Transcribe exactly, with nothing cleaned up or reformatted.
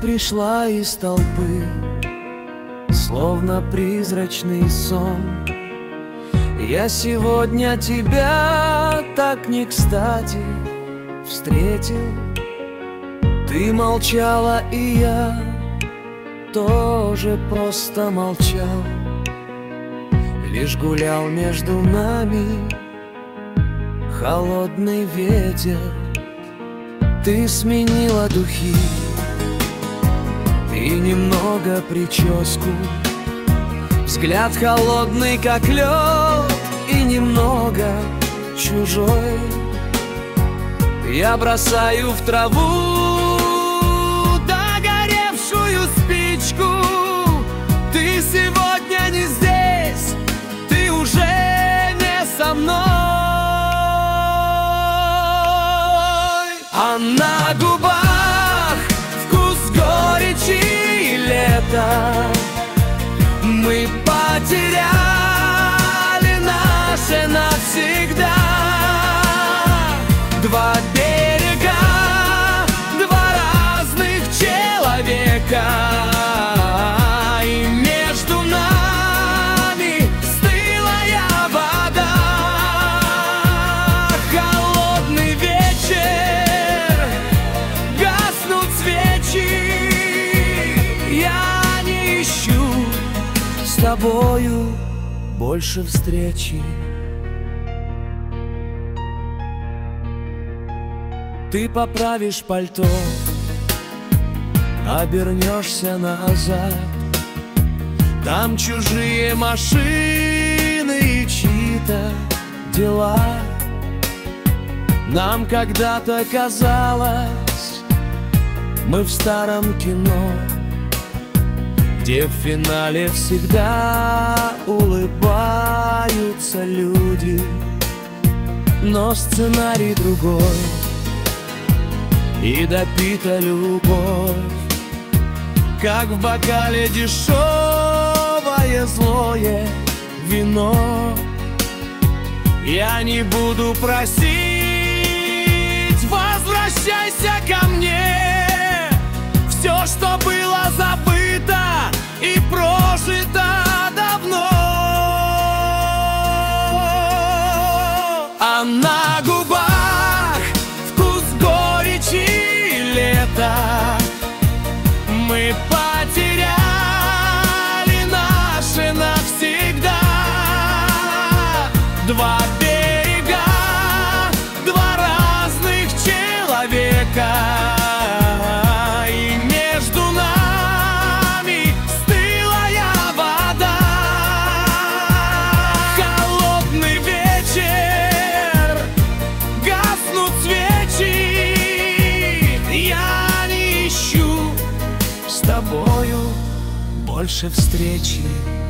пришла из толпы, словно призрачный сон. Я сегодня тебя так не кстати встретил. Ты молчала, и я тоже просто молчал. Лишь гулял между нами холодный ветер. Ты сменила духи и немного прическу, взгляд холодный, как лед, и немного чужой. Я бросаю в траву догоревшую спичку. Ты сегодня не здесь, ты уже не со мной. А на губах вкус горечи лета. Мы потеряли наше навсегда. Два берега, два разных человека, и между нами стылая вода. Холодный вечер, гаснут свечи. Я не ищу с тобою больше встречи. Ты поправишь пальто, обернешься назад. Там чужие машины и чьи-то дела. Нам когда-то казалось, мы в старом кино, где в финале всегда улыбаются люди. Но сценарий другой, и допита любовь, как в бокале дешевое злое вино. Я не буду просить, возвращайся ко мне. Все, что было забыто и прожито давно. А на губах вкус горечи лета. Мы потеряли наше навсегда. Два берега, два разных человека, и между нами стылая вода. Холодный вечер, гаснут свечи. Я не ищу с тобою больше встречи.